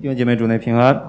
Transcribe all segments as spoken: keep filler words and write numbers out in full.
弟兄姐妹，主内平安。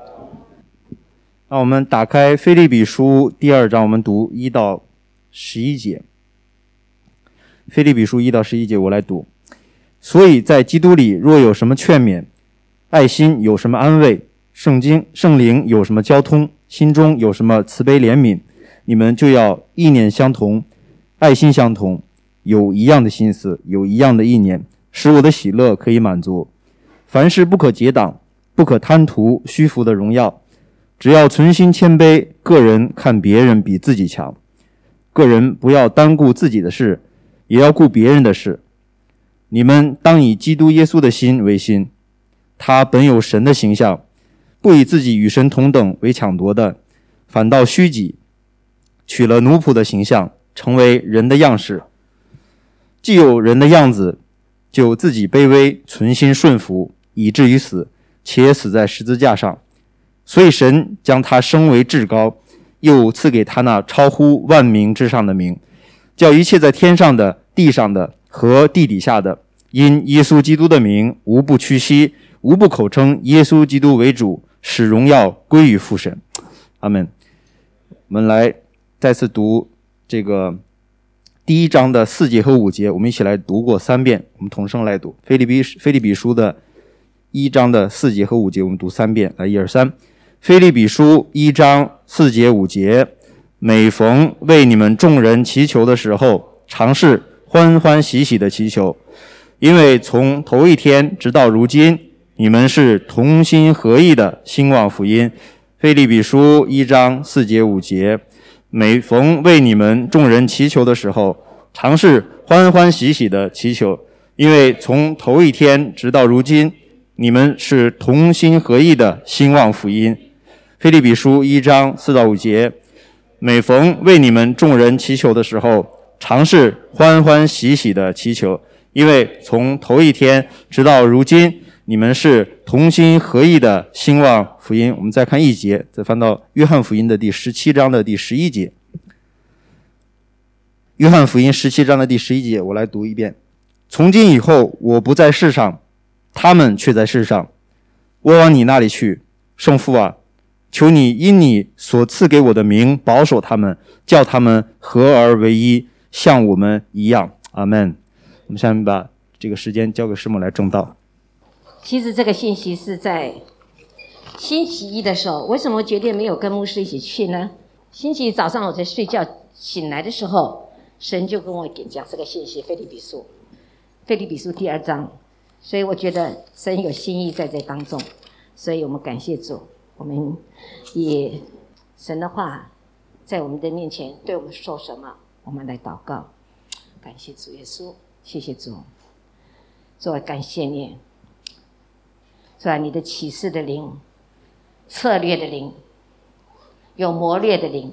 让我们打开腓立比书第二章，我们读一到十一节。腓立比书一到十一节，我来读。所以在基督里，若有什么劝勉，爱心有什么安慰，圣经圣灵有什么交通，心中有什么慈悲怜悯，你们就要意念相同，爱心相同，有一样的心思，有一样的意念，使我的喜乐可以满足。凡事不可结党，不可贪图虚浮的荣耀，只要存心谦卑，个人看别人比自己强。个人不要单顾自己的事，也要顾别人的事。你们当以基督耶稣的心为心，他本有神的形象，不以自己与神同等为抢夺的，反倒虚己，取了奴仆的形象，成为人的样式。既有人的样子，就自己卑微，存心顺服，以至于死，且死在十字架上。所以神将他升为至高，又赐给他那超乎万名之上的名，叫一切在天上的、地上的和地底下的，因耶稣基督的名，无不屈膝，无不口称耶稣基督为主，使荣耀归于父神。阿们。我们来再次读这个第一章的四节和五节，我们一起来读过三遍，我们同声来读。腓立比腓立比书的一章的四节和五节，我们读三遍。来，一二三。腓立比书一章四节五节，每逢为你们众人祈求的时候，常是欢欢喜喜的祈求，因为从头一天直到如今，你们是同心合意的兴旺福音。腓立比书一章四节五节，每逢为你们众人祈求的时候，常是欢欢喜喜的祈求，因为从头一天直到如今，你们是同心合意的兴旺福音。腓立比书一章四到五节，每逢为你们众人祈求的时候，常是欢欢喜喜的祈求，因为从头一天直到如今，你们是同心合意的兴旺福音。我们再看一节，再翻到约翰福音的第十七章的第十一节。约翰福音十七章的第十一节，我来读一遍。从今以后，我不在世上，他们却在世上。我往你那里去，圣父啊，求你因你所赐给我的名保守他们，叫他们合而为一，像我们一样。阿们。我们下面把这个时间交给师母来正道。 其实这个信息是在星期一的时候，为什么决定没有跟牧师一起去呢？星期一早上我在睡觉醒来的时候，神就跟我讲这个信息，腓立比书腓立比书第二章，所以我觉得神有心意在这当中，所以我们感谢主，我们也神的话在我们的面前对我们说什么，我们来祷告。感谢主耶稣，谢谢主，主啊，感谢你，主啊，你的启示的灵，策略的灵，有谋略的灵，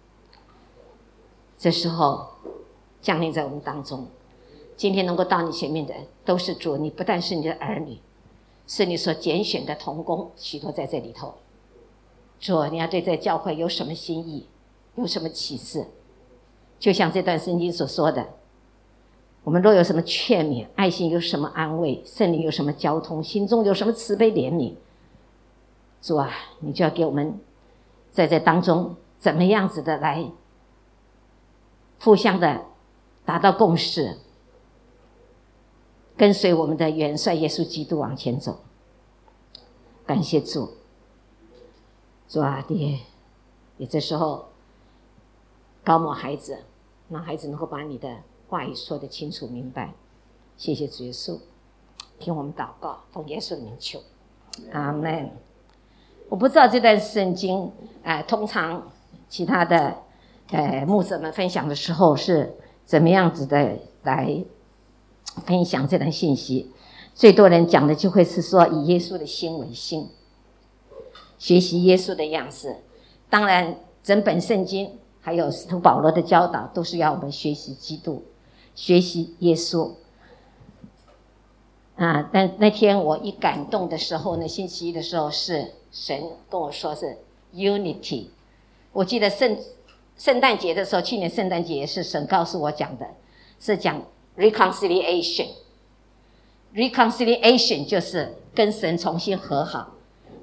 这时候降临在我们当中。今天能够到你前面的都是主，你不但是你的儿女，是你所拣选的同工，许多在这里头。主，你要对这教会有什么心意，有什么启示，就像这段圣经所说的，我们若有什么劝勉，爱心有什么安慰，圣灵有什么交通，心中有什么慈悲怜悯，主啊，你就要给我们在这当中怎么样子的来互相的达到共识，跟随我们的元帅耶稣基督往前走。感谢主，主啊，你也这时候高摩孩子，让孩子能够把你的话语说得清楚明白。谢谢主耶稣，听我们祷告，奉耶稣的名求，阿们。我不知道这段圣经，呃，通常其他的呃牧者们分享的时候是怎么样子的来分享这段信息。最多人讲的就会是说以耶稣的心为心，学习耶稣的样式。当然整本圣经还有使徒保罗的教导都是要我们学习基督，学习耶稣啊。但那天我一感动的时候呢，星期一的时候是神跟我说是 unity。 我记得圣圣诞节的时候，去年圣诞节也是神告诉我讲的，是讲 reconciliation reconciliation 就是跟神重新和好，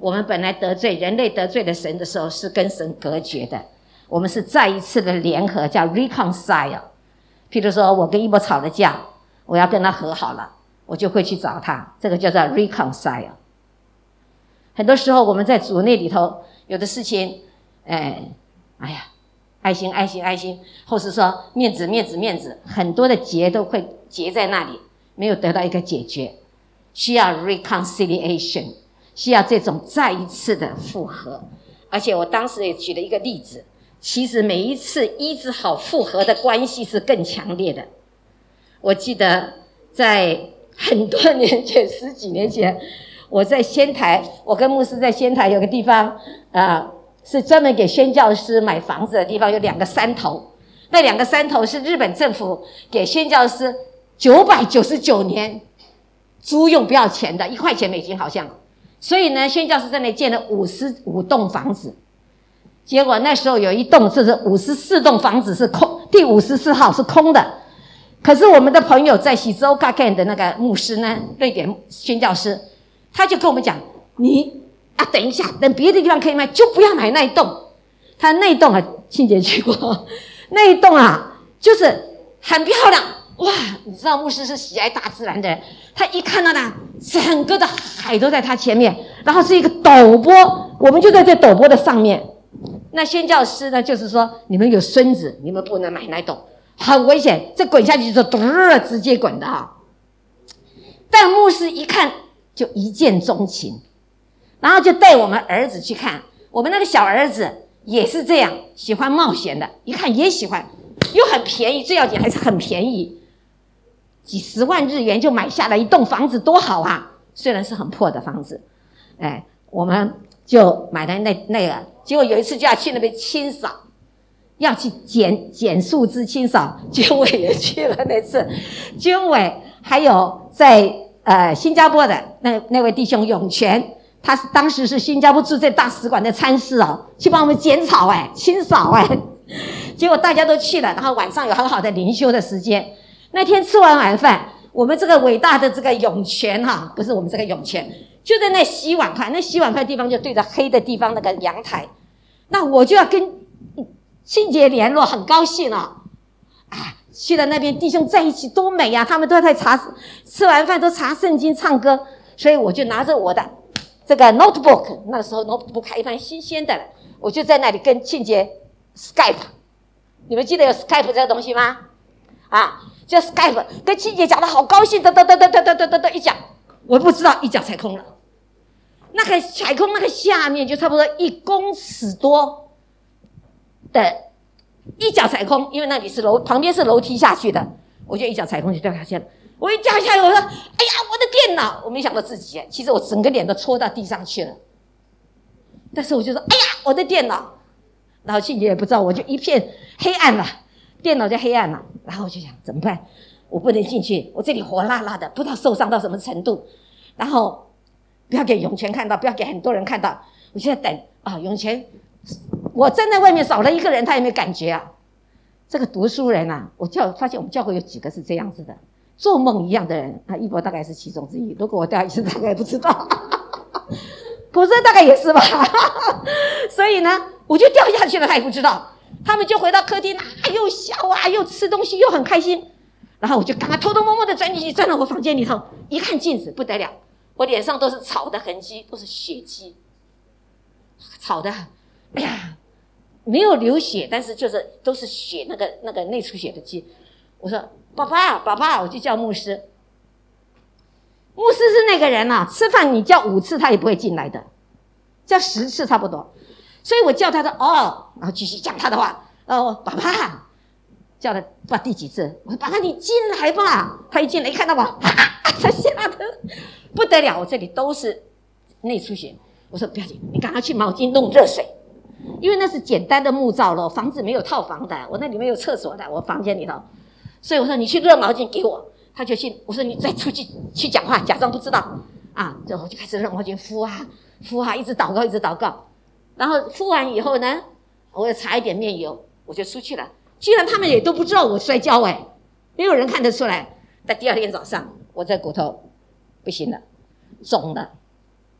我们本来得罪人类得罪了神的时候是跟神隔绝的，我们是再一次的联合，叫 reconcile。 譬如说我跟一博吵了架，我要跟他和好了，我就会去找他，这个叫做 reconcile。 很多时候我们在主内里头有的事情，哎，哎呀，爱心爱心爱心，或是说面子面子面子，很多的结都会结在那里，没有得到一个解决，需要 reconciliation， 需要这种再一次的复合。而且我当时也举了一个例子，其实每一次医治好复合的关系是更强烈的。我记得在很多年前，十几年前，我在仙台，我跟牧师在仙台有个地方，呃，是专门给宣教师买房子的地方，有两个山头。那两个山头是日本政府给宣教师九百九十九年租用不要钱的，一块钱美金好像。所以呢，宣教师在那里建了五十五栋房子。结果那时候有一栋，就是五十四栋房子是空，第五十四号是空的。可是我们的朋友在喜州嘎干的那个牧师呢，瑞典宣教师，他就跟我们讲，你啊，等一下，等别的地方可以卖，就不要买那一栋。他那一栋啊，庆姐去过，那一栋啊，就是很漂亮。哇，你知道牧师是喜爱大自然的人，他一看到那整个的海都在他前面，然后是一个陡坡，我们就在这陡坡的上面。那宣教师呢，就是说你们有孙子，你们不能买那栋，很危险，这滚下去就嘟直接滚的啊。但牧师一看就一见钟情，然后就带我们儿子去看。我们那个小儿子也是这样，喜欢冒险的，一看也喜欢，又很便宜，最要紧还是很便宜，几十万日元就买下来一栋房子，多好啊！虽然是很破的房子，哎，我们就买了那那个。结果有一次就要去那边清扫，要去捡捡树枝清扫，军委也去了那次，军委还有在呃新加坡的那那位弟兄永泉，他是当时是新加坡驻在大使馆的参事哦，去帮我们剪草哎，清扫哎，结果大家都去了，然后晚上有很好的灵修的时间。那天吃完晚饭，我们这个伟大的这个永泉哈，不是我们这个永泉，就在那洗碗筷，那洗碗筷地方就对着黑的地方那个阳台，那我就要跟庆姐联络，很高兴哦。啊，去了那边弟兄在一起多美啊，他们都在查，吃完饭都查圣经唱歌，所以我就拿着我的这个 notebook， 那个时候 notebook 还一般新鲜的，我就在那里跟庆姐 Skype。 你们记得有 Skype 这个东西吗？啊，就 Skype 跟庆姐讲的好高兴，哒哒哒哒哒哒哒哒一讲，我不知道一脚踩空了。那个踩空那个下面就差不多一公尺多的，一脚踩空，因为那里是楼，旁边是楼梯下去的，我就一脚踩空就掉下去了。我一掉下来，我说：“哎呀，我的电脑！”我没想到自己，其实我整个脸都戳到地上去了。但是我就说：“哎呀，我的电脑！”然后庆姐也不知道，我就一片黑暗了，电脑就黑暗了。然后我就想怎么办？我不能进去，我这里火辣辣的，不知道受伤到什么程度。然后不要给永泉看到，不要给很多人看到。我就在等啊，永泉，我站在外面少了一个人，他也没感觉啊。这个读书人啊，我教发现我们教会有几个是这样子的，做梦一样的人啊，一博大概是其中之一。如果我掉下去，大概不知道，普生大概也是吧。所以呢，我就掉下去了，他也不知道。他们就回到客厅啊，又笑啊，又吃东西，又很开心。然后我就赶快偷偷摸摸的钻进去，钻到我房间里头，一看镜子不得了，我脸上都是草的痕迹，都是血迹，草的，哎呀，没有流血，但是就是都是血，那个那个内出血的迹。我说爸爸爸爸，我就叫牧师。牧师是那个人啊，吃饭你叫五次他也不会进来的，叫十次差不多。所以我叫他的哦，然后继续讲他的话。哦，爸爸，叫他不知道第几次。我说爸爸你进来吧。他一进来一看到我，他吓得不得了，我这里都是内出血。我说不要紧，你赶快去毛巾弄热水，因为那是简单的木造楼，房子没有套房的，我那里没有厕所的，我房间里头。所以我说你去热毛巾给我，他就去。我说你再出去去讲话，假装不知道啊。然后我就开始热毛巾敷啊敷啊，一直祷告一直祷告。然后敷完以后呢，我又擦一点面油，我就出去了。居然他们也都不知道我摔跤哎，没有人看得出来。但第二天早上，我这骨头不行了，肿了。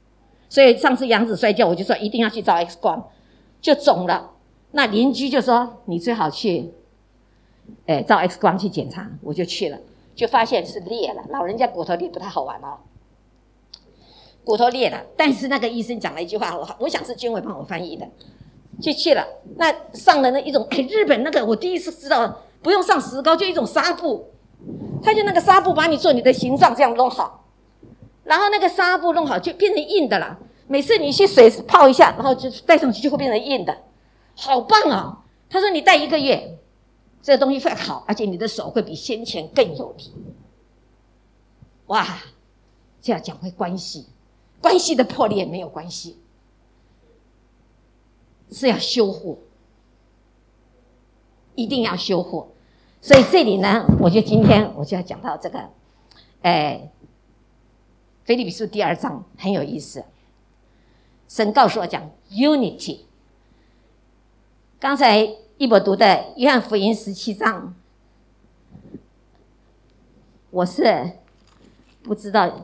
所以上次杨子摔跤，我就说一定要去照 X 光，就肿了。那邻居就说你最好去，哎，照 X 光去检查，我就去了，就发现是裂了。老人家骨头裂不太好玩哦，骨头裂了。但是那个医生讲了一句话，我我想是君伟帮我翻译的，就去了。那上了那一种，哎，日本那个我第一次知道，不用上石膏，就一种纱布，他就那个纱布把你做你的形状这样弄好。然后那个纱布弄好就变成硬的了，每次你去水泡一下，然后就戴上去就会变成硬的，好棒哦！他说你戴一个月，这个东西会好，而且你的手会比先前更有力。哇，这样讲回关系，关系的破裂没有关系，是要修护，一定要修护。所以这里呢，我就今天我就要讲到这个，哎。腓立比书第二章很有意思，神告诉我讲 unity。刚才一博读的约翰福音十七章，我是不知道，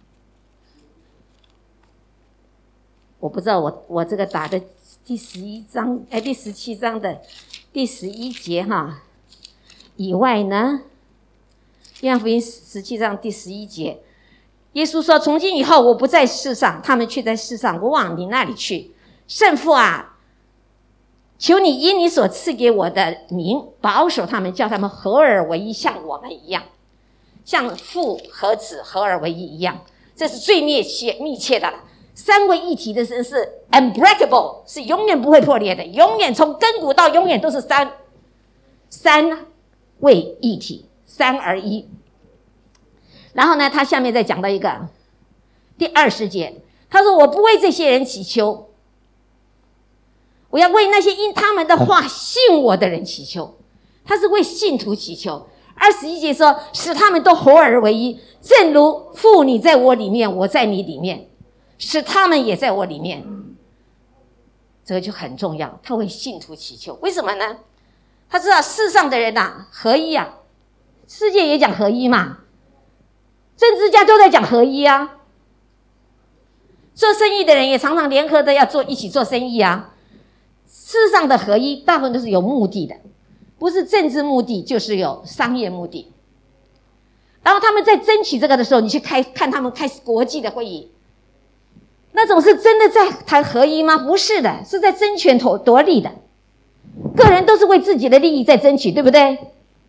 我不知道我我这个打的第十一章哎第十七章的第十一节哈以外呢，约翰福音十七章第十一节。耶稣说从今以后我不在世上，他们却在世上，我往你那里去。圣父啊，求你因你所赐给我的名保守他们，叫他们合而为一，像我们一样，像父和子合而为一一样。这是最密切密切的了。三位一体的神是 unbreakable， 是永远不会破裂的，永远从亘古到永远都是三三位一体，三而一。然后呢，他下面再讲到一个第二十节，他说我不为这些人祈求，我要为那些因他们的话信我的人祈求。他是为信徒祈求。二十一节说使他们都合而为一，正如父你在我里面，我在你里面，使他们也在我里面。这个就很重要，他为信徒祈求。为什么呢？他知道世上的人啊合一啊，世界也讲合一嘛，政治家都在讲合一啊，做生意的人也常常联合的要做一起做生意啊。世上的合一大部分都是有目的的，不是政治目的就是有商业目的。然后他们在争取这个的时候，你去开看他们开国际的会议，那种是真的在谈合一吗？不是的，是在争权夺利的，个人都是为自己的利益在争取，对不对？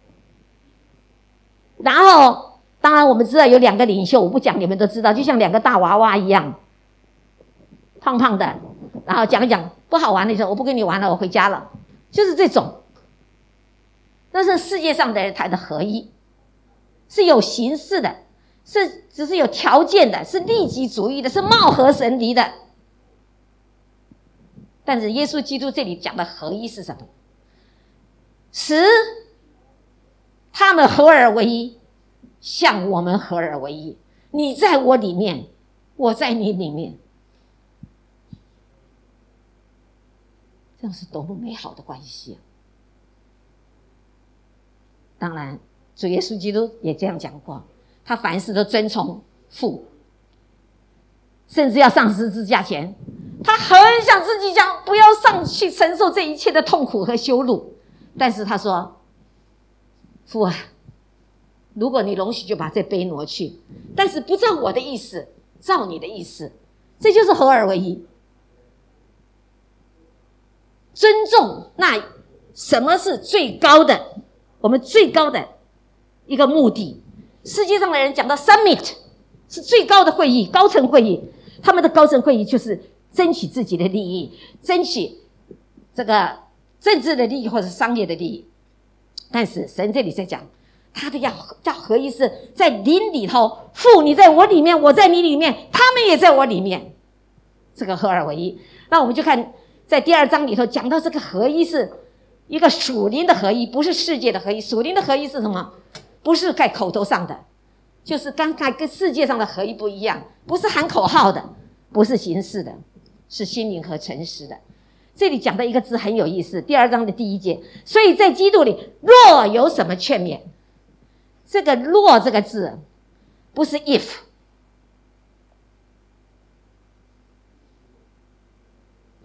然后当然我们知道有两个领袖，我不讲你们都知道，就像两个大娃娃一样，胖胖的，然后讲一讲不好玩的时候，我不跟你玩了，我回家了，就是这种。那是世界上的人谈的合一，是有形式的，是只是有条件的，是利己主义的，是貌合神离的。但是耶稣基督这里讲的合一是什么？使他们合而为一，像我们合而为一。你在我里面，我在你里面，这样是多么美好的关系啊！当然主耶稣基督也这样讲过，他凡事都遵从父，甚至要上十字架前，他很想自己讲不要上去承受这一切的痛苦和羞辱，但是他说父啊，如果你容许就把这杯挪去，但是不照我的意思，照你的意思。这就是合而为一。尊重，那什么是最高的，我们最高的一个目的？世界上的人讲到 summit 是最高的会议，高层会议，他们的高层会议就是争取自己的利益，争取这个政治的利益或者商业的利益。但是神这里在讲他的要要合一，是在灵里头，父你在我里面，我在你里面，他们也在我里面，这个合而为一。那我们就看在第二章里头讲到这个合一是一个属灵的合一，不是世界的合一。属灵的合一是什么？不是在口头上的，就是刚才跟世界上的合一不一样，不是喊口号的，不是形式的，是心灵和诚实的。这里讲的一个字很有意思，第二章的第一节，所以在基督里若有什么劝勉，这个若这个字不是 if，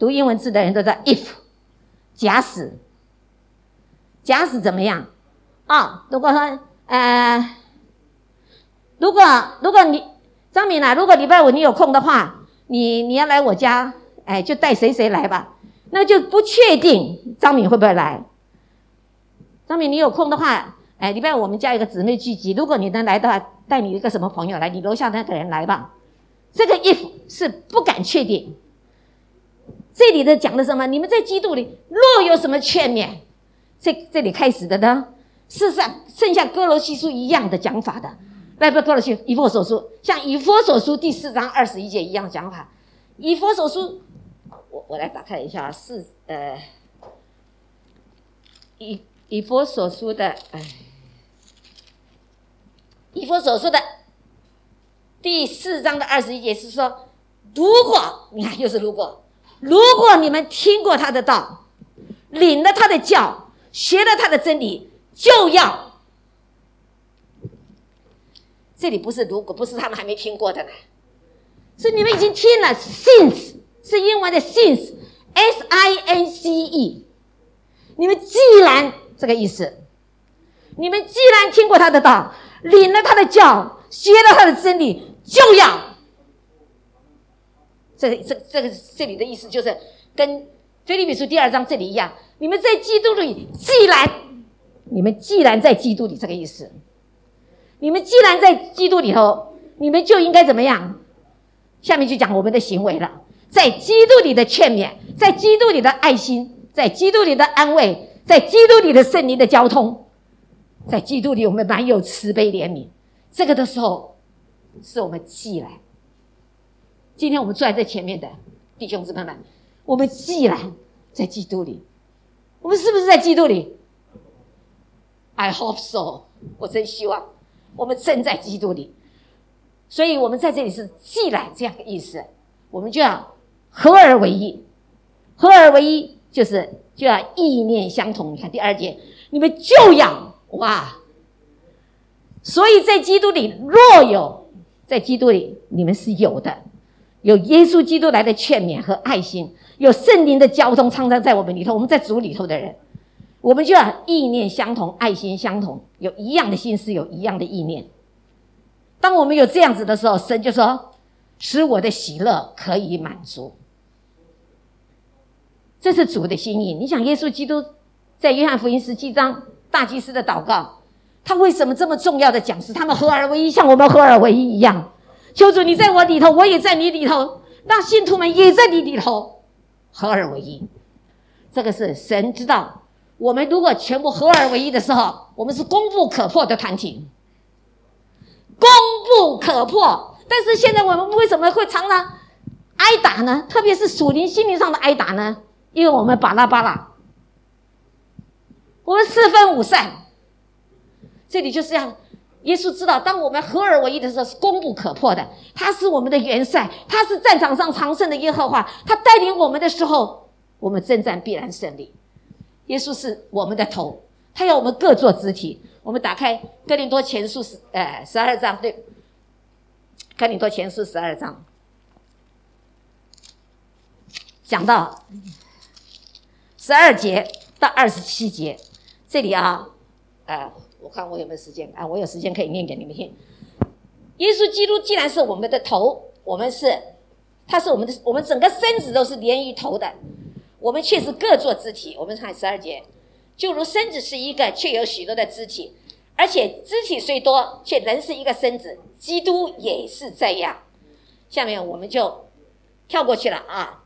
读英文字的人都知道 if 假使，假使怎么样啊、哦？如果说呃，如果如果你张敏啊，如果礼拜五你有空的话，你你要来我家，哎，就带谁谁来吧。那就不确定张敏会不会来。张敏，你有空的话，哎，礼拜五我们家有个姊妹聚集，如果你能来的话，带你一个什么朋友来，你楼下那个人来吧。这个 if 是不敢确定。这里的讲的什么？你们在基督里若有什么劝勉，这这里开始的呢，事实上剩下哥罗西书一样的讲法的，不不，哥罗西以弗所书，像以弗所书第四章二十一节一样讲法。以弗所书，我我来打开一下，是呃，以以弗所书的，哎，以弗所书的第四章的二十一节是说，如果你看又是如果。如果你们听过他的道，领了他的教，学了他的真理，就要。这里不是如果，不是他们还没听过的呢，是你们已经听了 since 是英文的 since S I N C E， 你们既然这个意思，你们既然听过他的道，领了他的教，学了他的真理，就要。这这这个这里的意思就是跟腓立比书第二章这里一样，你们在基督里，既然你们既然在基督里，这个意思，你们既然在基督里头，你们就应该怎么样？下面就讲我们的行为了，在基督里的劝勉，在基督里的爱心，在基督里的安慰，在基督里的圣灵的交通，在基督里我们满有慈悲怜悯。这个的时候，是我们既然。今天我们坐在这前面的弟兄姊妹们，我们既然在基督里，我们是不是在基督里 ？I hope so， 我真希望我们真在基督里。所以我们在这里是既然这样的意思，我们就要合而为一。合而为一就是就要意念相同。你看第二节，你们就要哇！所以在基督里若有，在基督里你们是有的。有耶稣基督来的劝勉和爱心，有圣灵的交通常常在我们里头，我们在主里头的人，我们就要意念相同，爱心相同，有一样的心思，有一样的意念。当我们有这样子的时候，神就说使我的喜乐可以满足。这是主的心意。你想耶稣基督在约翰福音十七章大祭司的祷告，他为什么这么重要的讲是他们合而为一，像我们合而为一一样。求主你在我里头，我也在你里头，让信徒们也在你里头，合而为一。这个是神知道，我们如果全部合而为一的时候，我们是攻不可破的团体，攻不可破。但是现在我们为什么会常常挨打呢？特别是属灵心灵上的挨打呢？因为我们巴拉巴拉，我们四分五散。这里就是要耶稣知道，当我们合而为一的时候是攻不可破的。他是我们的元帅，他是战场上常胜的耶和华，他带领我们的时候，我们征战必然胜利。耶稣是我们的头，他要我们各做肢体。我们打开哥林多前书十呃十二章，对，哥林多前书十二章，讲到十二节到二十七节，这里啊，呃。我看我有没有时间啊？我有时间可以念给你们听。耶稣基督既然是我们的头，我们是，他是我们的，我们整个身子都是连于头的，我们却是各做肢体。我们看十二节，就如身子是一个，却有许多的肢体，而且肢体虽多，却仍是一个身子。基督也是这样。下面我们就跳过去了啊，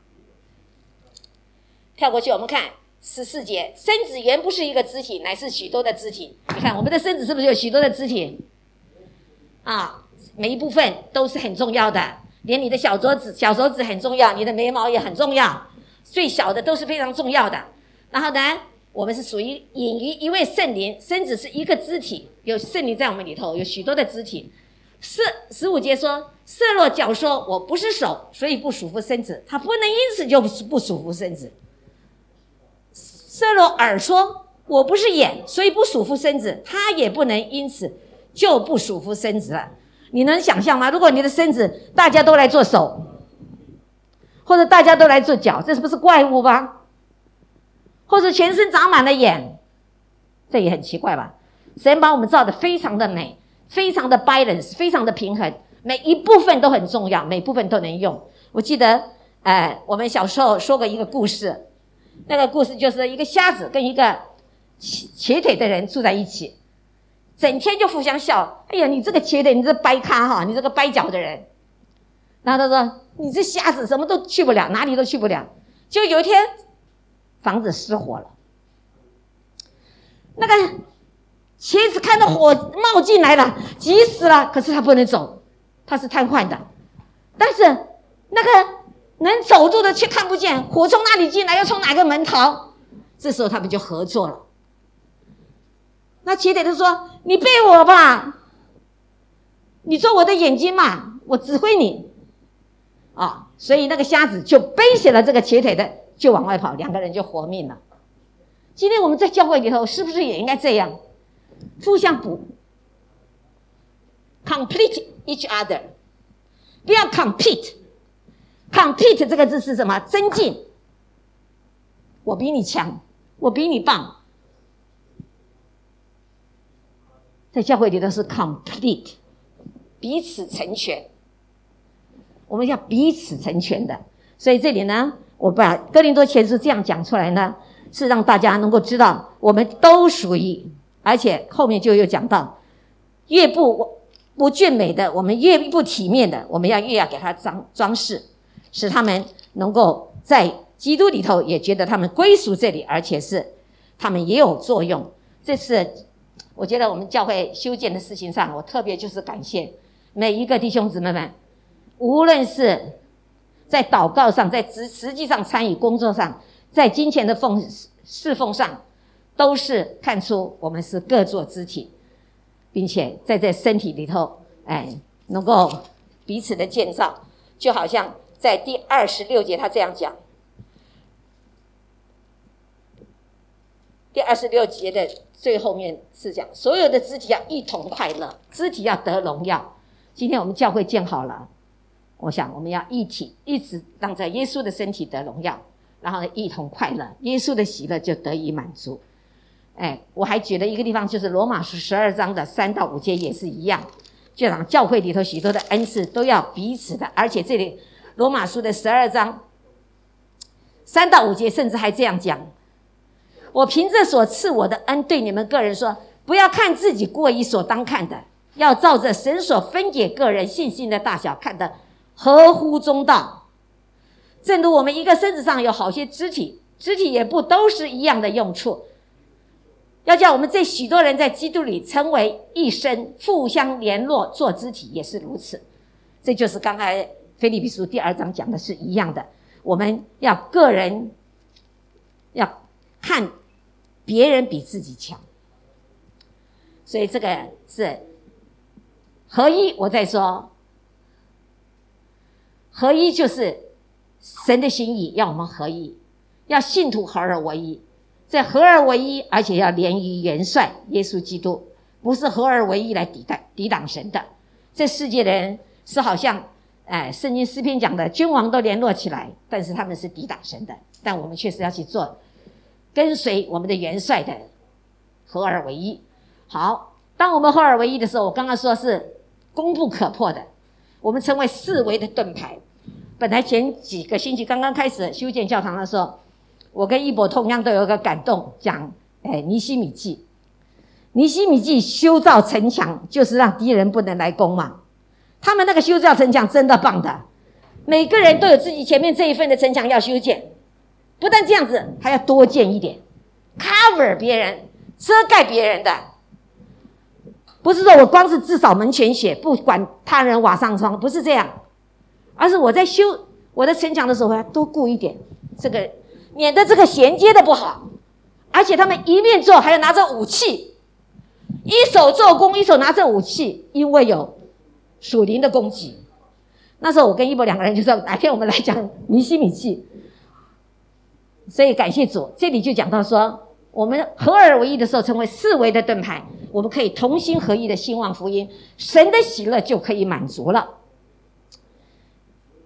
跳过去，我们看。十四节，身子原不是一个肢体，乃是许多的肢体。你看我们的身子是不是有许多的肢体啊？每一部分都是很重要的，连你的小手指小手指很重要，你的眉毛也很重要，最小的都是非常重要的。然后呢，我们是属于隐于一位圣灵，身子是一个肢体，有圣灵在我们里头，有许多的肢体。是十五节说，色若脚说我不是手，所以不属乎身子，他不能因此就不属乎身子。色若耳说我不是眼，所以不属乎身子，他也不能因此就不属乎身子了。你能想象吗？如果你的身子大家都来做手， 或者大家都来做脚，这是不是怪物吧？或者全身长满了眼，这也很奇怪吧？神把我们造得非常的美，非常的 balance， 非常的平衡，每一部分都很重要，每部分都能用。我记得呃，我们小时候说过一个故事，那个故事就是一个瞎子跟一个瘸腿的人住在一起，整天就互相笑，哎呀，你这个瘸腿，你这掰咖哈，你这个掰脚的人。然后他说，你这瞎子什么都去不了，哪里都去不了。就有一天房子失火了，那个瘸子看到火冒进来了，急死了，可是他不能走，他是瘫痪的。但是那个能走路的却看不见火从哪里进来，要从哪个门逃。这时候他们就合作了。那瘸腿就说，你背我吧，你做我的眼睛嘛，我指挥你啊。所以那个瞎子就背起了这个瘸腿的，就往外跑，两个人就活命了。今天我们在教会里头是不是也应该这样互相补 complete each other， 不要 compete。 compete 这个字是什么？增进，我比你强，我比你棒。在教会里头是 complete， 彼此成全，我们要彼此成全的。所以这里呢，我把哥林多前书这样讲出来呢，是让大家能够知道我们都属于，而且后面就有讲到，越不不俊美的，我们越不体面的，我们要越要给它装装饰，使他们能够在基督里头也觉得他们归属这里，而且是他们也有作用。这是我觉得我们教会修建的事情上，我特别就是感谢每一个弟兄姊妹们，无论是在祷告上，在实际上参与工作上，在金钱的奉侍奉上，都是看出我们是各做肢体，并且在这身体里头，哎，能够彼此的建造。就好像在第二十六节他这样讲，第二十六节的最后面是讲，所有的肢体要一同快乐，肢体要得荣耀。今天我们教会建好了，我想我们要一体，一直让在耶稣的身体得荣耀，然后呢一同快乐，耶稣的喜乐就得以满足。哎，我还觉得一个地方就是罗马书十二章的三到五节也是一样，就让教会里头许多的恩赐都要彼此的，而且这里罗马书的十二章三到五节甚至还这样讲，我凭着所赐我的恩对你们个人说，不要看自己过于所当看的，要照着神所分给个人信心的大小看得合乎中道。正如我们一个身子上有好些肢体，肢体也不都是一样的用处，要叫我们这许多人在基督里成为一身，互相联络做肢体也是如此。这就是刚才腓立比书第二章讲的是一样的，我们要个人要看别人比自己强，所以这个是合一。我在说合一就是神的心意，要我们合一，要信徒合而为一。这合而为一，而且要连于元帅耶稣基督，不是合而为一来抵挡抵挡神的。这世界的人是好像哎，圣经诗篇讲的君王都联络起来，但是他们是抵挡神的，但我们确实要去做跟随我们的元帅的合而为一。好，当我们合而为一的时候，我刚刚说是攻不可破的，我们称为四维的盾牌。本来前几个星期刚刚开始修建教堂的时候，我跟一博同样都有一个感动，讲哎尼希米记。尼希米记修造城墙，就是让敌人不能来攻嘛。他们那个修造城墙真的棒的，每个人都有自己前面这一份的城墙要修建，不但这样子，还要多建一点 ，cover 别人，遮盖别人的。不是说我光是至少门前雪，不管他人瓦上霜，不是这样，而是我在修我的城墙的时候，我要多顾一点这个，免得这个衔接的不好。而且他们一面做，还要拿着武器，一手做工，一手拿着武器，因为有属灵的攻击。那时候我跟一博两个人就说，哪天我们来讲尼希米记。所以感谢主，这里就讲到说，我们合而为一的时候，成为四维的盾牌，我们可以同心合一的兴旺福音，神的喜乐就可以满足了。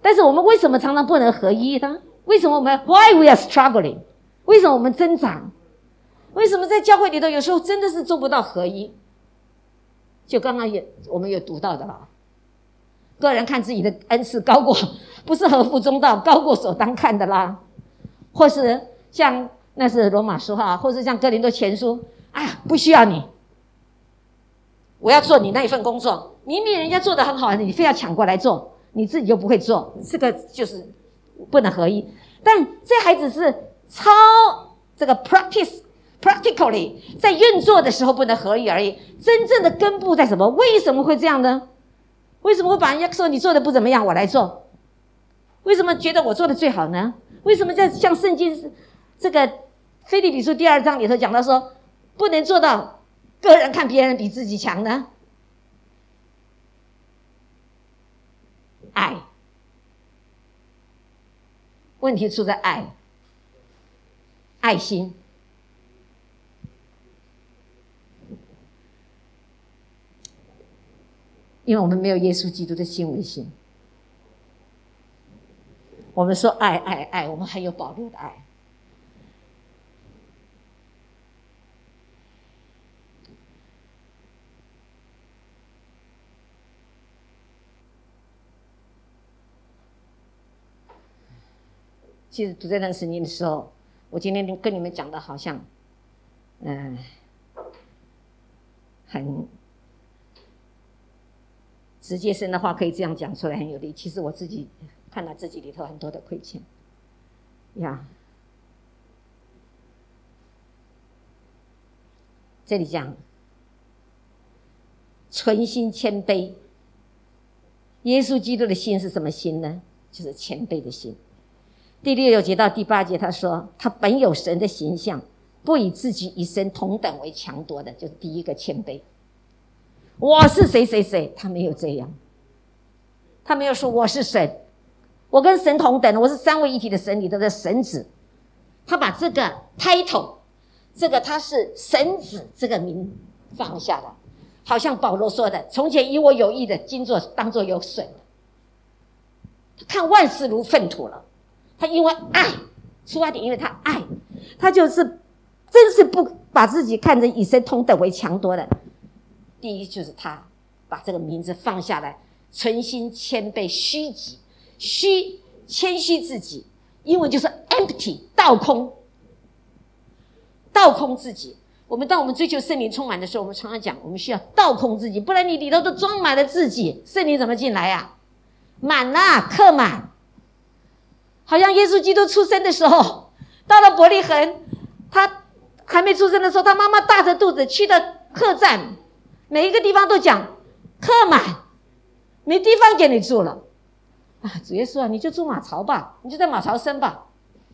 但是我们为什么常常不能合一呢？为什么我们 Why we are struggling？ 为什么我们挣扎？为什么在教会里头有时候真的是做不到合一？就刚刚也我们有读到的了，个人看自己的恩赐高过，不是合乎中道，高过所当看的啦。或是像那是罗马书哈，或是像哥林多前书，哎呀，不需要你，我要做你那一份工作，明明人家做得很好，你非要抢过来做，你自己就不会做，这个就是不能合一。但这孩子是超这个 practice practically 在运作的时候不能合一而已，真正的根部在什么？为什么会这样呢？为什么会把人家说你做的不怎么样，我来做？为什么觉得我做的最好呢？为什么在像圣经这个腓立比书第二章里头讲到说，不能做到个人看别人比自己强呢？爱，问题出在爱，爱心。因为我们没有耶稣基督的心为心。我们说爱爱爱，我们还有保留的爱。其实读这段圣经的时候，我今天跟你们讲的好像嗯、呃、很直接生的话可以这样讲出来很有力，其实我自己看到自己里头很多的亏欠呀。这里讲存心谦卑，耶稣基督的心是什么心呢？就是谦卑的心。第六节到第八节他说，他本有神的形象，不以自己与神同等为强夺的，就是第一个谦卑。我是谁谁谁，他没有这样，他没有说我是神，我跟神同等，我是三位一体的神里头的神子。他把这个 title， 这个他是神子这个名放下了，好像保罗说的，从前以我有益的，今作当作有损的。他看万事如粪土了，他因为爱，出发点因为他爱，他就是真是不把自己看成以神同等为强夺的。第一就是他把这个名字放下来，存心谦卑，虚己，虚谦虚自己，英文就是 empty， 倒空，倒空自己。我们当我们追求圣灵充满的时候，我们常常讲我们需要倒空自己，不然你里头都装满了自己，圣灵怎么进来啊？满啊，客满。好像耶稣基督出生的时候，到了伯利恒，他还没出生的时候，他妈妈大着肚子去到客栈，每一个地方都讲客满，没地方给你住了啊！主耶稣啊，你就住马槽吧，你就在马槽生吧。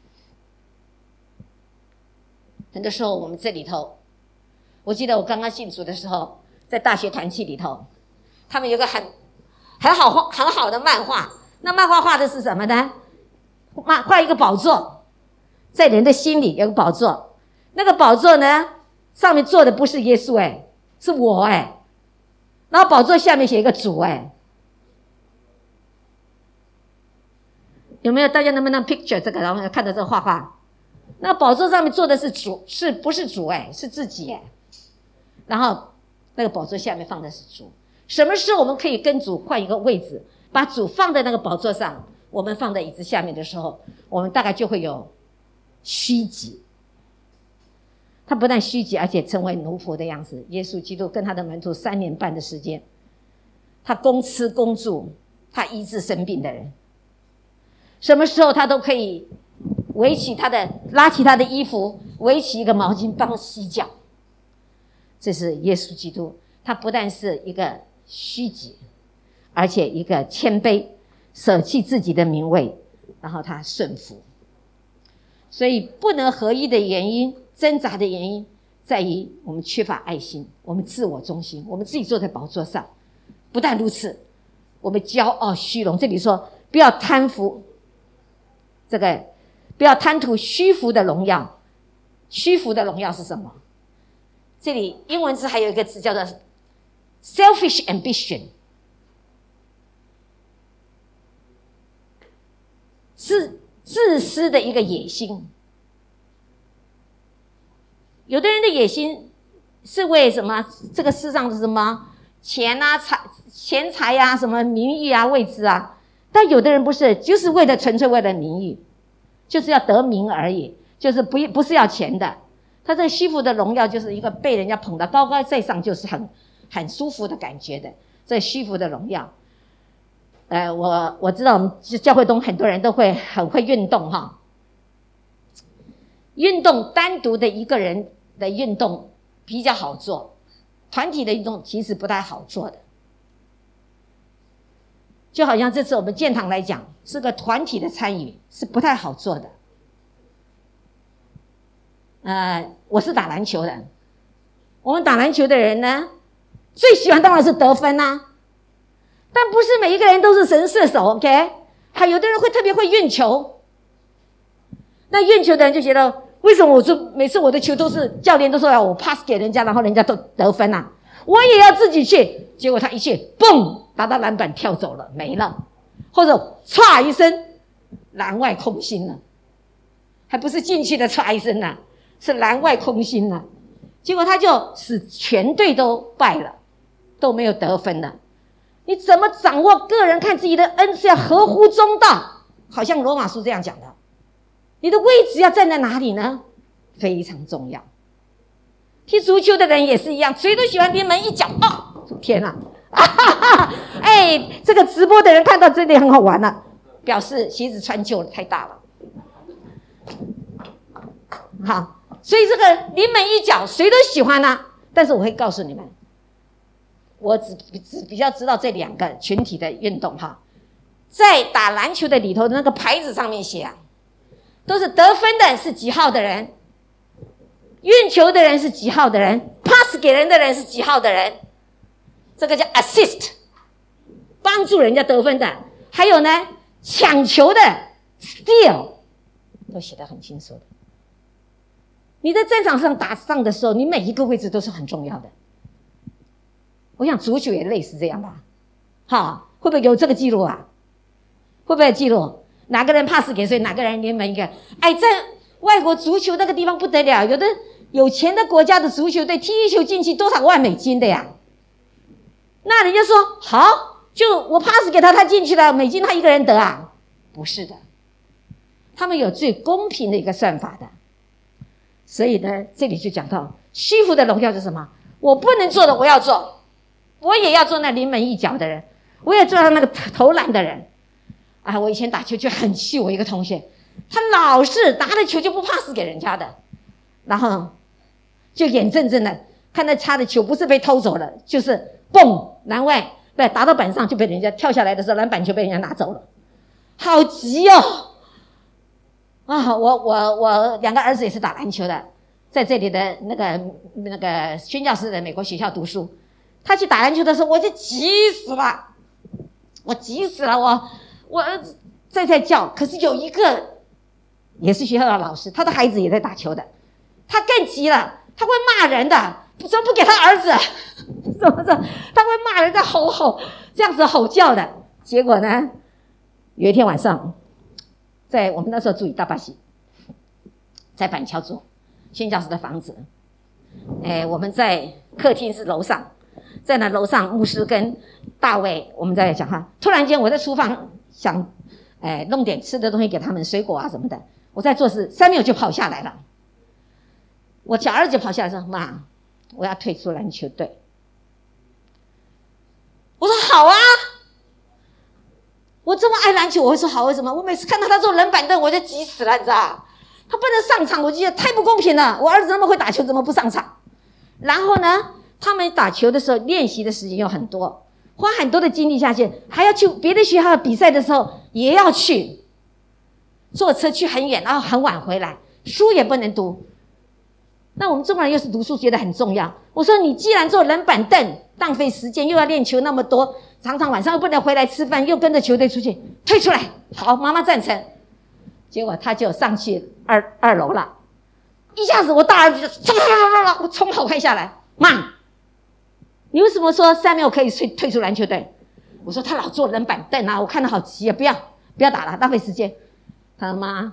很多时候我们这里头，我记得我刚刚信主的时候，在大学团契里头，他们有个很很好很好的漫画，那漫画画的是什么呢？画画一个宝座，在人的心里有个宝座，那个宝座呢，上面坐的不是耶稣哎，是我哎，然后宝座下面写一个主哎，有没有？大家能不能 picture 这个？然后看到这个画画，那宝座上面坐的是主，是不是主哎？是自己哎，然后那个宝座下面放的是主。什么时候我们可以跟主换一个位置，把主放在那个宝座上，我们放在椅子下面的时候，我们大概就会有虚己。他不但虚己，而且成为奴仆的样子。耶稣基督跟他的门徒三年半的时间，他公吃公住，他医治生病的人，什么时候他都可以围起他的拉起他的衣服，围起一个毛巾帮洗脚。这是耶稣基督，他不但是一个虚己，而且一个谦卑，舍弃自己的名位，然后他顺服。所以不能合一的原因，挣扎的原因在于我们缺乏爱心，我们自我中心，我们自己坐在宝座上。不但如此，我们骄傲虚荣，这里说不要贪服这个，不要贪图虚浮的荣耀。虚浮的荣耀是什么？这里英文字还有一个字叫做 selfish ambition。 是自私的一个野心。有的人的野心是为什么？这个世上的什么钱啊、财、钱财啊、什么名誉啊、位置啊。但有的人不是，就是为了纯粹为了名誉，就是要得名而已，就是不不是要钱的。他这个虚浮的荣耀，就是一个被人家捧得高高在上，就是很很舒服的感觉的。这虚浮的荣耀，呃，我我知道我们教会中很多人都会很会运动哈。运动单独的一个人的运动比较好做，团体的运动其实不太好做的。就好像这次我们建堂来讲，是个团体的参与，是不太好做的。呃，我是打篮球的，我们打篮球的人呢，最喜欢当然是得分啊，但不是每一个人都是神射手 ，OK？ 还有的人会特别会运球，那运球的人就觉得，为什么我就每次我的球都是教练都说要我 pass 给人家，然后人家都得分啊？我也要自己去，结果他一去，嘣，打到篮板跳走了，没了，或者唰一声，篮外空心了，还不是进去的唰一声啊，是篮外空心了，结果他就使全队都败了，都没有得分了。你怎么掌握个人看自己的恩赐要合乎中道？好像罗马书这样讲的，你的位置要站在哪里呢？非常重要。踢足球的人也是一样，谁都喜欢临门一脚哦！天哪，啊哈哈！哎，这个直播的人看到这里很好玩了，表示鞋子穿旧了，太大了。好，所以这个临门一脚谁都喜欢啊。但是我会告诉你们，我只只比较知道这两个群体的运动哈，在打篮球的里头的那个牌子上面写啊，都是得分的是几号的人。运球的人是几号的人， pass 给人的人是几号的人，这个叫 assist， 帮助人家得分的。还有呢，抢球的 steal， 都写得很清楚的。你在战场上打仗的时候，你每一个位置都是很重要的。我想足球也类似这样吧，哈，会不会有这个记录啊？会不会有记录？哪个人 pass 给谁，哪个人临门一个？哎，在外国足球那个地方不得了，有的有钱的国家的足球队踢一球进去多少万美金的呀？那人家说好，就我 pass 给他，他进去了，美金他一个人得啊？不是的，他们有最公平的一个算法的。所以呢，这里就讲到虚浮的荣耀是什么？我不能做的我要做，我也要做那临门一脚的人，我也做那个投篮的人。啊，我以前打球就很气我一个同学，他老是拿着球就不 pass 给人家的，然后就眼睁睁的看到他的球不是被偷走了，就是蹦篮外，不打到板上就被人家跳下来的时候，篮板球被人家拿走了，好急哦！啊，我我我两个儿子也是打篮球的，在这里的那个那个宣教士的美国学校读书，他去打篮球的时候，我就急死了，我急死了，我我儿子在在叫，可是有一个也是学校的老师，他的孩子也在打球的，他更急了，他会骂人的，怎么不给他儿子？怎么着？他会骂人的，吼吼，这样子吼叫的。结果呢，有一天晚上，在我们那时候住于大巴西，在板桥住宣教士的房子，哎，我们在客厅是楼上，在那楼上牧师跟大卫我们在讲话，突然间我在厨房想，哎，弄点吃的东西给他们，水果啊什么的。我在做事，三秒就跑下来了。我小儿子跑下来说：“妈，我要退出篮球队。”我说：“好啊，我这么爱篮球，我会说好。为什么？我每次看到他坐冷板凳，我就急死了，你知道？他不能上场，我就觉得太不公平了。我儿子那么会打球，怎么不上场？然后呢，他们打球的时候练习的时间有很多，花很多的精力下去，还要去别的学校比赛的时候也要去。”坐车去很远，然后很晚回来，书也不能读。那我们中国人又是读书觉得很重要。我说你既然坐冷板凳，浪费时间，又要练球那么多，常常晚上又不能回来吃饭，又跟着球队出去，退出来。好，妈妈赞成。结果他就上去二二楼了，一下子我大儿子就冲我冲好快下来，妈，你为什么说三秒可以退退出篮球队？我说他老坐冷板凳啊，我看他好急啊，不要不要打了，浪费时间。 他妈，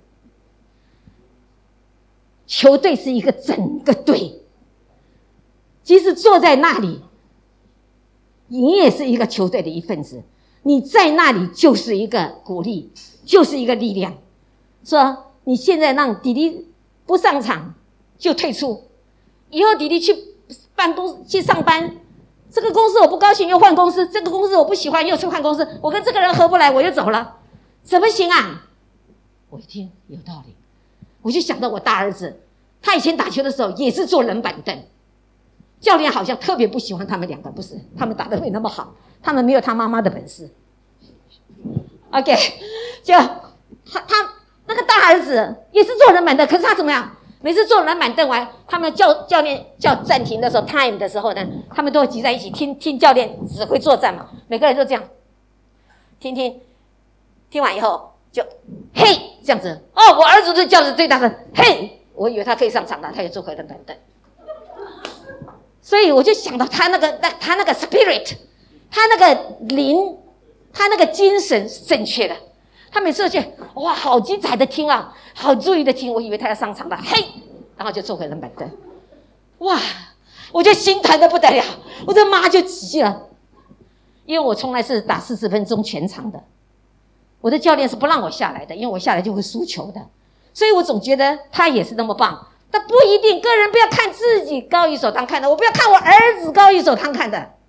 球队是一个整个队，即使坐在那里，你也是一个球队的一份子，你在那里就是一个鼓励，就是一个力量。说你现在让弟弟不上场就退出，以后弟弟去办公室去上班，这个公司我不高兴又换公司，这个公司我不喜欢又去换公司，我跟这个人合不来我又走了，怎么行啊？我一听有道理，我就想到我大儿子，他以前打球的时候也是坐冷板凳，教练好像特别不喜欢他们两个，不是他们打得没那么好，他们没有他妈妈的本事。 OK， 就他他那个大儿子也是坐冷板凳，可是他怎么样？每次坐冷板凳完，他们教教练叫暂停的时候 time 的时候呢，他们都会挤在一起听听教练指挥作战嘛，每个人都这样听听，听完以后就嘿这样子。哦，我儿子就叫的最大声嘿，我以为他可以上场了，他也坐回冷板凳。所以我就想到他那个那他那个 spirit， 他那个灵，他那个精神是正确的。他每次都觉得哇，好精彩的听啊，好注意的听，我以为他要上场了，嘿，然后就坐回冷板凳。哇，我就心疼的不得了，我的妈就急了，因为我从来是打四十分钟全场的，我的教练是不让我下来的，因为我下来就会输球的，所以我总觉得他也是那么棒。但不一定，个人不要看自己高一手当看的，我不要看我儿子高一手当看的。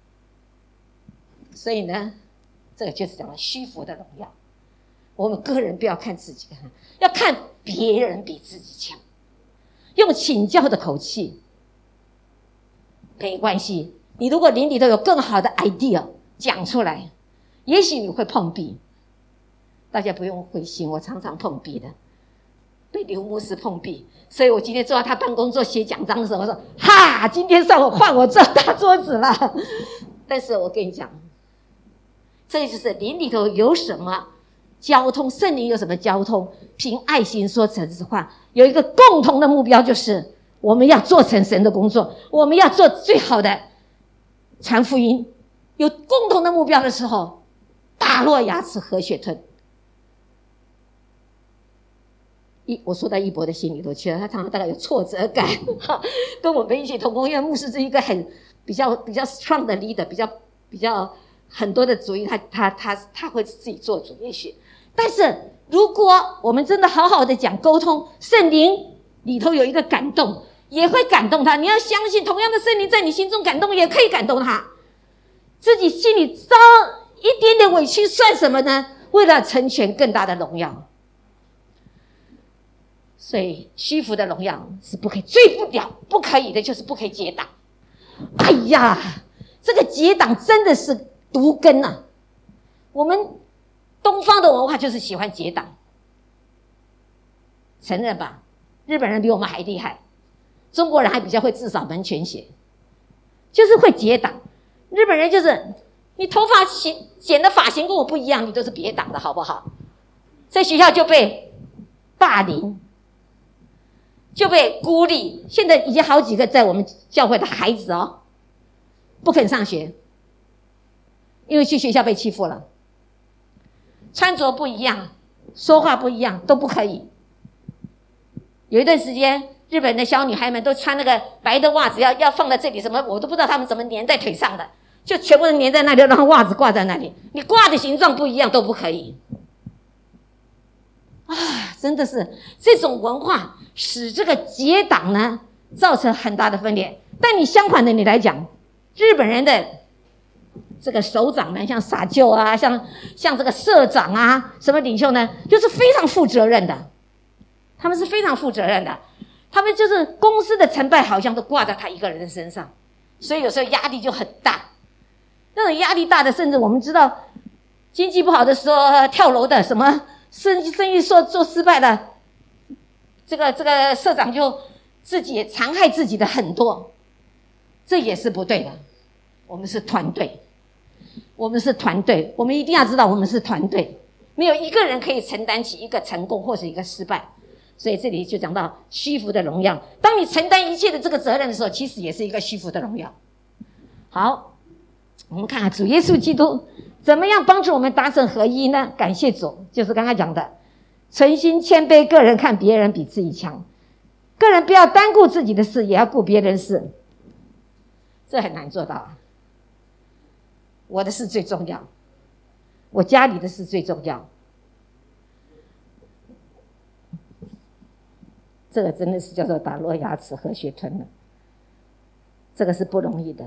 所以呢，这个就是讲了虚浮的荣耀。我们个人不要看自己，要看别人比自己强，用请教的口气。没关系，你如果灵里头有更好的 idea 讲出来，也许你会碰壁。大家不用灰心，我常常碰壁的，被刘牧师碰壁，所以我今天坐到他办公桌写奖章的时候，我说哈，今天上午换我坐大桌子了。但是我跟你讲，这就是灵里头有什么交通，圣灵有什么交通，凭爱心说诚实话，有一个共同的目标，就是我们要做成神的工作，我们要做最好的传福音。有共同的目标的时候，大落牙齿和血吞。一我说到一博的心里头去了，他常常大概有挫折感，跟我们一起同工，因为牧师是一个很比较比较 strong 的 leader， 比较比较很多的主意，他他他他会自己做主，也许。但是如果我们真的好好的讲沟通，圣灵里头有一个感动，也会感动他。你要相信，同样的圣灵在你心中感动，也可以感动他。自己心里遭一点点委屈算什么呢？为了成全更大的荣耀。所以虚浮的荣耀是不可以，最不了不可以的就是不可以结党。哎呀，这个结党真的是毒根啊！我们东方的文化就是喜欢结党，承认吧？日本人比我们还厉害，中国人还比较会自扫门前雪，就是会结党。日本人就是你头发剪的发型跟我不一样，你都是别党的好不好？在学校就被霸凌，就被孤立。现在已经好几个在我们教会的孩子哦，不肯上学，因为去学校被欺负了。穿着不一样，说话不一样，都不可以。有一段时间，日本的小女孩们都穿那个白的袜子，要要放在这里，什么我都不知道他们怎么粘在腿上的，就全部人粘在那里，然后袜子挂在那里，你挂的形状不一样都不可以。啊，真的是这种文化使这个结党呢造成很大的分裂。但你相反的你来讲，日本人的这个首长呢，像傻舅啊，像像这个社长啊，什么领袖呢，就是非常负责任的，他们是非常负责任的，他们就是公司的成败好像都挂在他一个人的身上，所以有时候压力就很大。那种压力大的，甚至我们知道经济不好的时候跳楼的，什么生意生意做做失败的，这个这个社长就自己也残害自己的很多，这也是不对的。我们是团队，我们是团队，我们一定要知道我们是团队，没有一个人可以承担起一个成功或是一个失败。所以这里就讲到虚浮的荣耀，当你承担一切的这个责任的时候，其实也是一个虚浮的荣耀。好，我们看看主耶稣基督怎么样帮助我们达成合一呢？感谢主，就是刚刚讲的存心谦卑，个人看别人比自己强，个人不要单顾自己的事，也要顾别人的事。这很难做到啊！我的事最重要，我家里的事最重要。这个真的是叫做打落牙齿喝血吞了，这个是不容易的。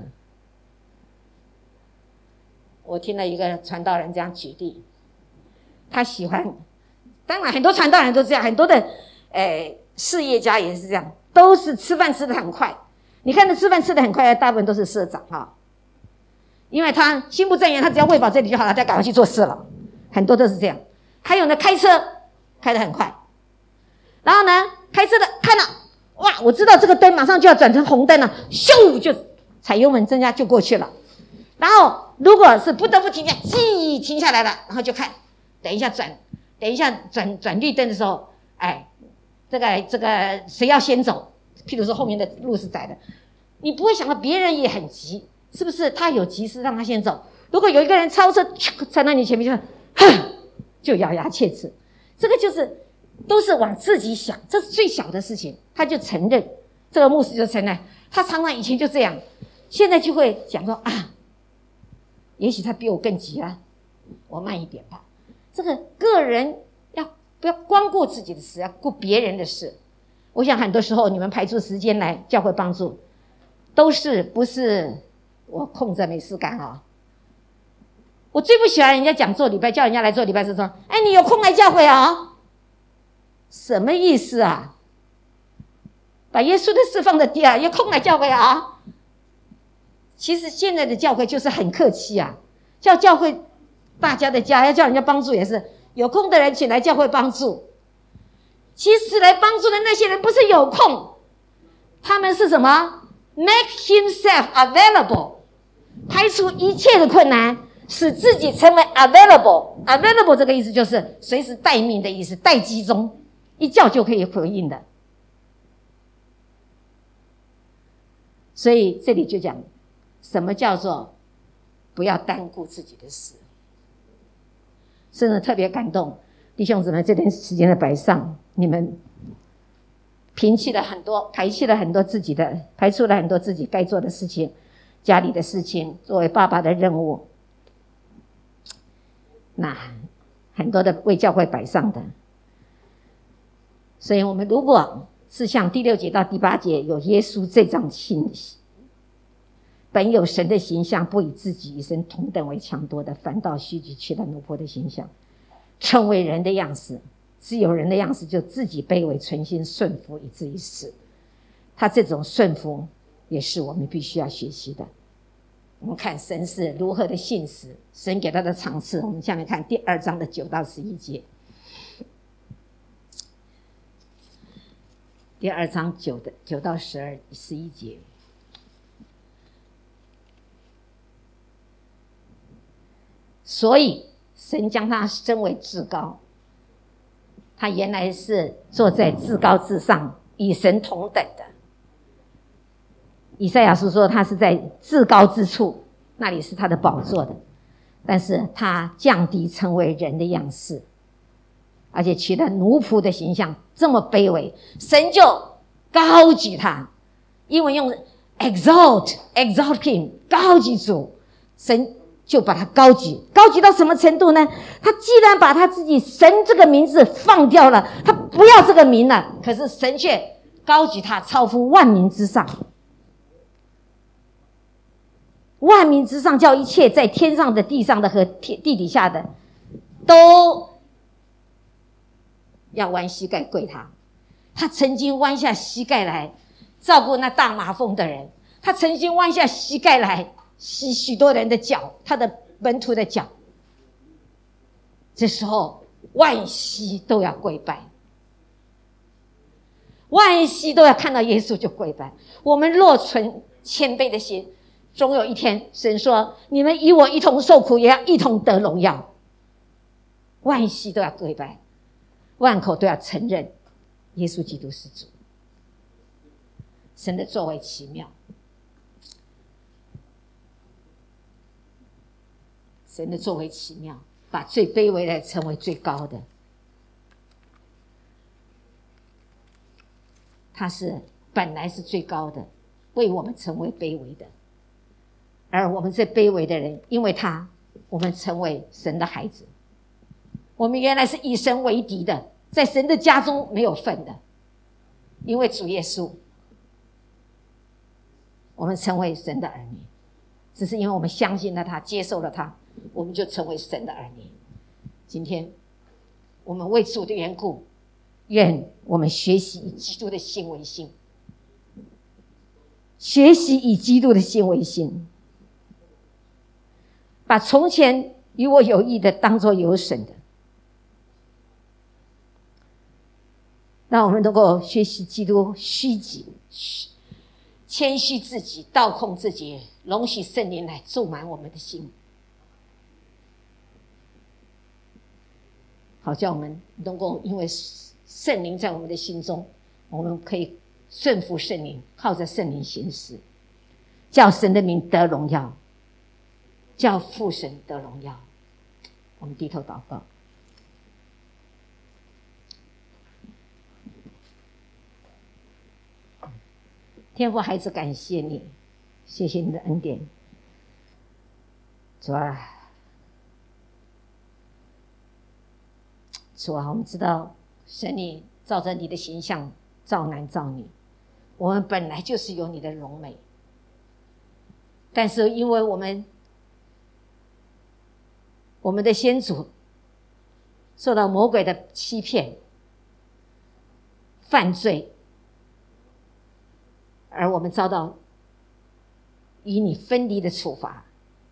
我听了一个传道人这样举例，他喜欢，当然很多传道人都这样，很多的诶事业家也是这样，都是吃饭吃得很快。你看他吃饭吃得很快的大部分都是社长哈，因为他心不正言，他只要喂饱这里就好了，他赶快去做事了，很多都是这样。还有呢，开车开得很快，然后呢开车的看了，哇，我知道这个灯马上就要转成红灯了，咻就踩油门增加就过去了。然后如果是不得不停下，叽停下来了，然后就看，等一下转，等一下转转绿灯的时候，哎，这个这个谁要先走？譬如说后面的路是窄的，你不会想到别人也很急，是不是？他有急事让他先走。如果有一个人超车踩到你前面，就哼，就咬牙切齿。这个就是都是往自己想，这是最小的事情，他就承认。这个牧师就承认，他常常以前就这样，现在就会讲说啊。也许他比我更急啊，我慢一点吧。这个个人要不要光顾自己的事，要顾别人的事。我想很多时候你们排出时间来教会帮助，都是不是我空着没事干啊？我最不喜欢人家讲做礼拜，叫人家来做礼拜是说，哎，你有空来教会啊？什么意思啊？把耶稣的事放在第二，有空来教会啊？其实现在的教会就是很客气啊，叫教会大家的家，要叫人家帮助也是有空的人请来教会帮助。其实来帮助的那些人不是有空，他们是什么 ？Make himself available， 排除一切的困难，使自己成为 available。available 这个意思就是随时待命的意思，待机中，一叫就可以回应的。所以这里就讲。什么叫做不要单顾自己的事？真的特别感动，弟兄姊妹，这段时间的摆上，你们摒弃了很多，排弃了很多自己的，排除了很多自己该做的事情，家里的事情，作为爸爸的任务，那很多的为教会摆上的。所以我们如果是像第六节到第八节有耶稣这张信息，本有神的形象，不以自己与神同等为强夺的，反倒虚己，取了奴仆的形象，成为人的样式。只有人的样式，就自己卑微，存心顺服，以至于死。他这种顺服，也是我们必须要学习的。我们看神是如何的信实，神给他的赏赐。我们下面看第二章的九到十一节。第二章九的九到十二十一节。所以神将他升为至高，他原来是坐在至高之上，与神同等的。以赛亚书说他是在至高之处，那里是他的宝座的，但是他降低成为人的样式，而且取了奴仆的形象，这么卑微，神就高举他。英文用 exalt exalt him， 高举主，神就把他高举，高举到什么程度呢？他既然把他自己神这个名字放掉了，他不要这个名了，可是神却高举他，超乎万民之上。万民之上，叫一切在天上的、地上的和地底下的，都要弯膝盖跪他。他曾经弯下膝盖来照顾那大麻风的人，他曾经弯下膝盖来洗许多人的脚，他的门徒的脚。这时候万膝都要跪拜，万膝都要看到耶稣就跪拜。我们若存谦卑的心，终有一天神说，你们与我一同受苦，也要一同得荣耀。万膝都要跪拜，万口都要承认耶稣基督是主。神的作为奇妙，神的作为奇妙，把最卑微的成为最高的。 他是本来是最高的，为我们成为卑微的，而我们这卑微的人，因为他，我们成为神的孩子。我们原来是以神为敌的，在神的家中没有份的，因为主耶稣，我们成为神的儿女，只是因为我们相信了他，接受了他，我们就成为神的儿女。今天我们为主的缘故，愿我们学习以基督的心为心，学习以基督的心为心，把从前与我有益的当作有损的，让我们能够学习基督虚己，谦虚自己，倒空自己，容许圣灵来注满我们的心，好叫我们能够因为圣灵在我们的心中，我们可以顺服圣灵，靠着圣灵行事，叫神的名得荣耀，叫父神得荣耀。我们低头祷告。天父，孩子感谢你，谢谢你的恩典。主啊，主啊，我们知道神你照着你的形象造男造女，我们本来就是有你的荣美，但是因为我们我们的先祖受到魔鬼的欺骗犯罪，而我们遭到与你分离的处罚。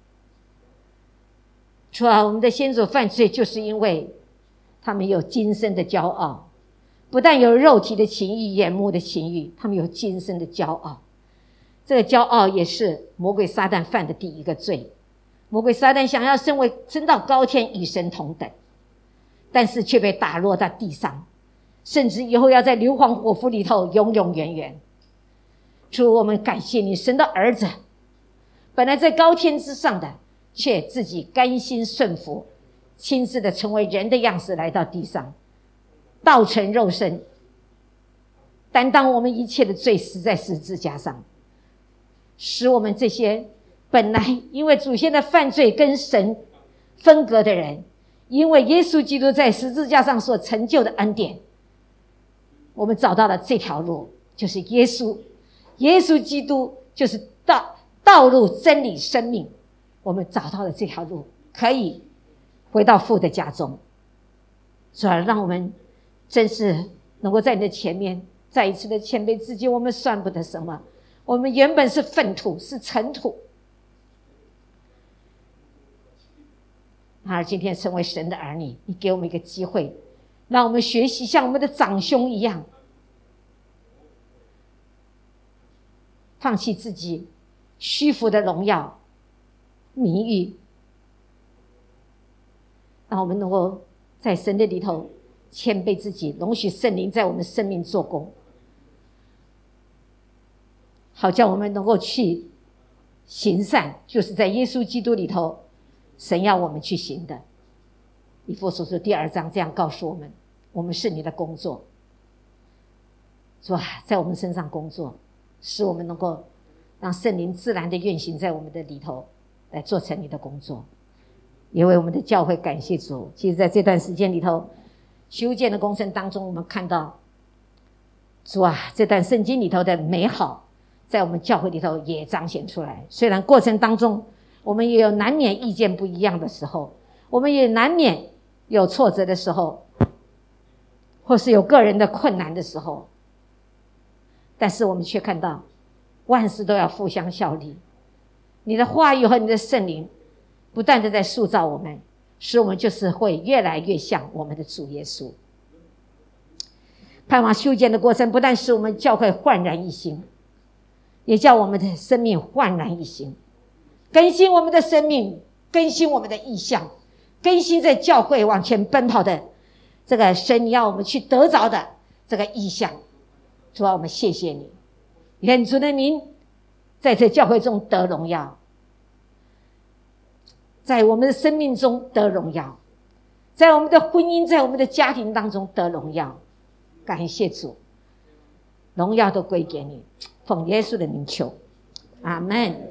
主啊，我们的先祖犯罪就是因为他们有今生的骄傲，不但有肉体的情欲、眼目的情欲，他们有今生的骄傲。这个骄傲也是魔鬼撒旦犯的第一个罪。魔鬼撒旦想要升为升到高天，与神同等，但是却被打落到地上，甚至以后要在硫磺火湖里头永永远远。主，我们感谢你，神的儿子本来在高天之上的，却自己甘心顺服，亲自的成为人的样式来到地上，道成肉身，担当我们一切的罪，死在十字架上，使我们这些本来因为祖先的犯罪跟神分隔的人，因为耶稣基督在十字架上所成就的恩典，我们找到了这条路，就是耶稣，耶稣基督就是道道路、真理、生命。我们找到了这条路，可以回到父的家中。所以让我们真是能够在你的前面再一次的谦卑自己，我们算不得什么，我们原本是粪土，是尘土，而今天成为神的儿女，你给我们一个机会，让我们学习像我们的长兄一样，放弃自己虚浮的荣耀名誉，让我们能够在神的里头谦卑自己，容许圣灵在我们生命做工，好叫我们能够去行善，就是在耶稣基督里头神要我们去行的。以弗所书第二章这样告诉我们，我们是你的工作，主啊，在我们身上工作，使我们能够让圣灵自然的运行在我们的里头，来做成你的工作。也为我们的教会感谢主。其实在这段时间里头，修建的工程当中，我们看到主啊，这段圣经里头的美好在我们教会里头也彰显出来。虽然过程当中我们也有难免意见不一样的时候，我们也难免有挫折的时候，或是有个人的困难的时候，但是我们却看到万事都要互相效力，你的话语和你的圣灵不断的在塑造我们，使我们就是会越来越像我们的主耶稣。盼望修建的过程不但使我们教会焕然一新，也叫我们的生命焕然一新，更新我们的生命，更新我们的意向，更新在教会往前奔跑的这个神要我们去得着的这个意向。主啊，我们谢谢你，愿主的名在这教会中得荣耀，在我们的生命中得荣耀，在我们的婚姻，在我们的家庭当中得荣耀。感谢主， 荣耀都归给你，奉耶稣的名求，阿们。